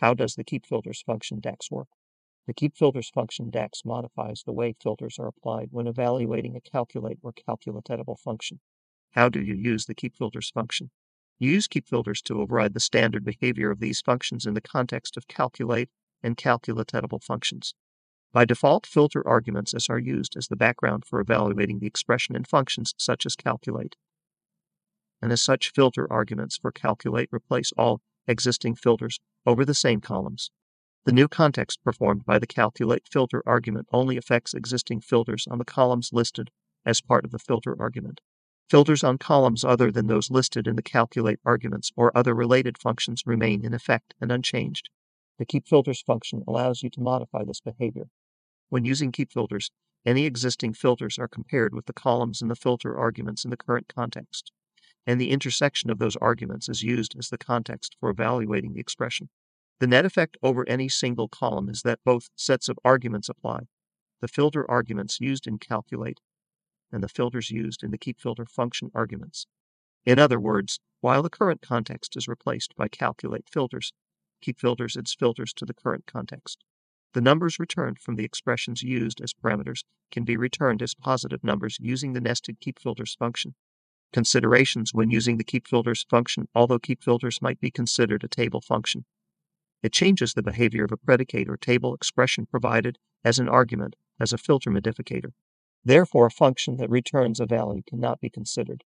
How does the keep_filters function DEX work? The keep_filters function DEX modifies the way filters are applied when evaluating a calculate or calculatable function. How do you use the keep_filters function? You use keep_filters to override the standard behavior of these functions in the context of calculate and calculatable functions. By default, filter arguments are used as the background for evaluating the expression in functions such as calculate. And as such, filter arguments for calculate replace all existing filters over the same columns. The new context performed by the calculate filter argument only affects existing filters on the columns listed as part of the filter argument. Filters on columns other than those listed in the calculate arguments or other related functions remain in effect and unchanged. The keep_filters function allows you to modify this behavior. When using keep_filters, any existing filters are compared with the columns in the filter arguments in the current context, and the intersection of those arguments is used as the context for evaluating the expression. The net effect over any single column is that both sets of arguments apply, the filter arguments used in calculate and the filters used in the keep_filter function arguments. In other words, while the current context is replaced by calculate filters, keep_filters adds filters to the current context. The numbers returned from the expressions used as parameters can be returned as positive numbers using the nested keep_filters function. Considerations when using the keep_filters function. Although keep_filters might be considered a table function, it changes the behavior of a predicate or table expression provided as an argument as a filter modificator. Therefore, a function that returns a value cannot be considered.